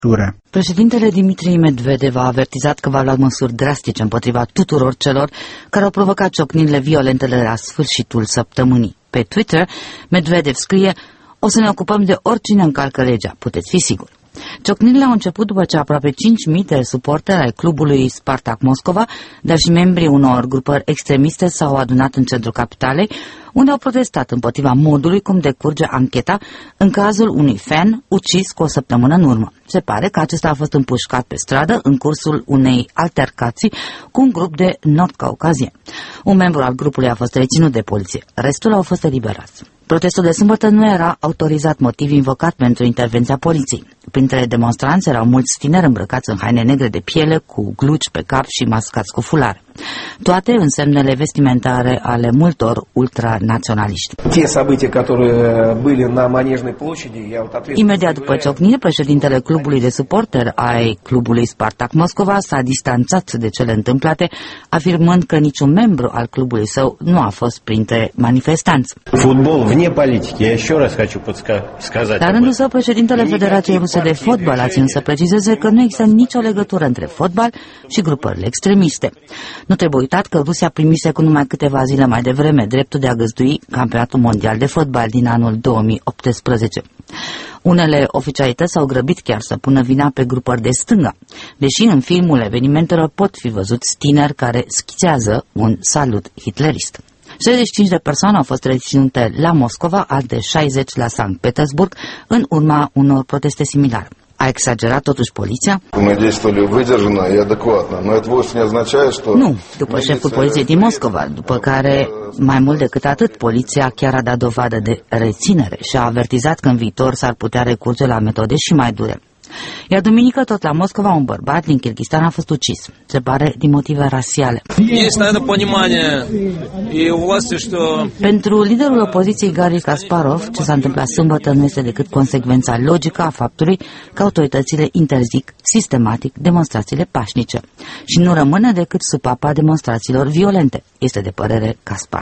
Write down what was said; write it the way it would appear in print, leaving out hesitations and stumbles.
Președintele Dimitri Medvedev a avertizat că va lua măsuri drastice împotriva tuturor celor care au provocat ciocnirile violentele la sfârșitul săptămânii. Pe Twitter, Medvedev scrie: "O să ne ocupăm de oricine încalcă legea, puteți fi siguri." Ciocnirile au început după ce aproape 5.000 de suporteri ai clubului Spartak Moscova, dar și membrii unor grupări extremiste s-au adunat în centrul capitalei, unde au protestat împotriva modului cum decurge ancheta în cazul unui fan ucis cu o săptămână în urmă. Se pare că acesta a fost împușcat pe stradă în cursul unei altercații cu un grup de nord-caucazieni. Un membru al grupului a fost reținut de poliție, restul au fost eliberați. Protestul de sâmbătă nu era autorizat, motiv invocat pentru intervenția poliției. Printre demonstranți erau mulți tineri îmbrăcați în haine negre de piele, cu gluci pe cap și mascați cu fulare. Toate în semnele vestimentare ale multor ultranaționaliști. Imediat după ciocnire, președintele clubului de suporteri ai clubului Spartak Moscova s-a distanțat de cele întâmplate, afirmând că niciun membru al clubului său nu a fost printre manifestanți. Fotbal vine politică, еще раз хочу сказать. La rândul său, președintele Federației Ruse de Fotbal a ținut să precizeze că nu există nicio legătură între fotbal și grupările extremiste. Nu trebuie uitat că Rusia primise cu numai câteva zile mai devreme dreptul de a găzdui campionatul mondial de fotbal din anul 2018. Unele oficialități s-au grăbit chiar să pună vina pe grupări de stânga, deși în filmul evenimentelor pot fi văzuți tineri care schițează un salut hitlerist. 65 de persoane au fost reținute la Moscova, alte 60 la Sankt Petersburg, în urma unor proteste similare. A exagerat totuși poliția? Nu, după șeful poliției din Moscova, după care, mai mult decât atât, poliția chiar a dat dovadă de reținere și a avertizat că în viitor s-ar putea recurge la metode și mai dure. Iar duminică, tot la Moscova, un bărbat din Kirghistan a fost ucis, se pare din motive rasiale. Pentru liderul opoziției Garry Kasparov, ce s-a întâmplat sâmbătă nu este decât consecvența logică a faptului că autoritățile interzic sistematic demonstrațiile pașnice și nu rămâne decât supapa demonstrațiilor violente, este de părere Kasparov.